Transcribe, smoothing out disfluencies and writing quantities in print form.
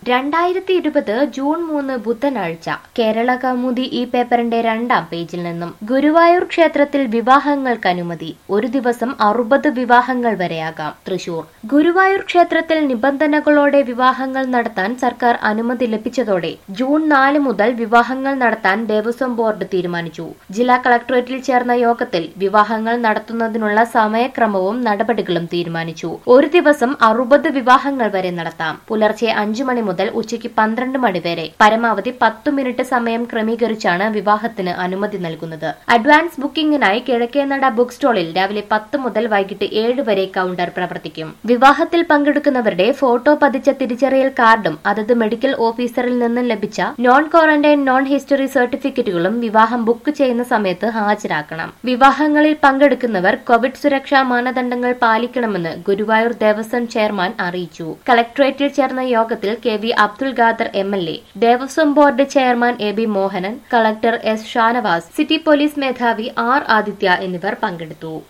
2020 June 3 ബുധനാഴ്ച കേരള കൗമുദി ഈ പേപ്പറിന്റെ 2-ാം പേജിൽ നിന്നും ഗുരുവായൂർ ക്ഷേത്രത്തിൽ വിവാഹങ്ങൾക്ക് അനുമതി. ഒരു ദിവസം 60 വിവാഹങ്ങൾ വരെയാകാം. തൃശൂർ ഗുരുവായൂർ ക്ഷേത്രത്തിൽ നിബന്ധനകളോടെ വിവാഹങ്ങൾ നടത്താൻ സർക്കാർ അനുമതി ലഭിച്ചതോടെ ജൂൺ 4 മുതൽ വിവാഹങ്ങൾ നടത്താൻ ദേവസ്വം ബോർഡ് തീരുമാനിച്ചു. ജില്ലാ കളക്ടറേറ്റിൽ ചേർന്ന യോഗത്തിൽ വിവാഹങ്ങൾ നടത്തുന്നതിനുള്ള സമയക്രമവും നടപടികളും തീരുമാനിച്ചു. ഒരു ദിവസം 60 വിവാഹങ്ങൾ വരെ നടത്താം. പുലർച്ചെ 5 മണി മുതൽ ഉച്ചയ്ക്ക് 12 മണി വരെ പരമാവധി 10 മിനിറ്റ് സമയം ക്രമീകരിച്ചാണ് വിവാഹത്തിന് അനുമതി നൽകുന്നത്. അഡ്വാൻസ് ബുക്കിംഗിനായി കിഴക്കേനട ബുക്ക് സ്റ്റാളിൽ രാവിലെ 10 മുതൽ വൈകിട്ട് 7 വരെ കൗണ്ടർ പ്രവർത്തിക്കും. വിവാഹത്തിൽ പങ്കെടുക്കുന്നവരുടെ ഫോട്ടോ പതിച്ച തിരിച്ചറിയൽ കാർഡും അതത് മെഡിക്കൽ ഓഫീസറിൽ നിന്നും ലഭിച്ച നോൺ ക്വാറന്റൈൻ നോൺ ഹിസ്റ്ററി സർട്ടിഫിക്കറ്റുകളും വിവാഹം ബുക്ക് ചെയ്യുന്ന സമയത്ത് ഹാജരാക്കണം. വിവാഹങ്ങളിൽ പങ്കെടുക്കുന്നവർ കോവിഡ് സുരക്ഷാ മാനദണ്ഡങ്ങൾ പാലിക്കണമെന്ന് ഗുരുവായൂർ ദേവസ്വം ചെയർമാൻ അറിയിച്ചു. കളക്ടറേറ്റിൽ ചേർന്ന യോഗത്തിൽ K V Abdul Khader MLA, Devaswom board chairman AB Mohanan, collector S Shanavas, city police മേധാവി R ആദിത്യ എന്നിവർ പങ്കെടുത്തു.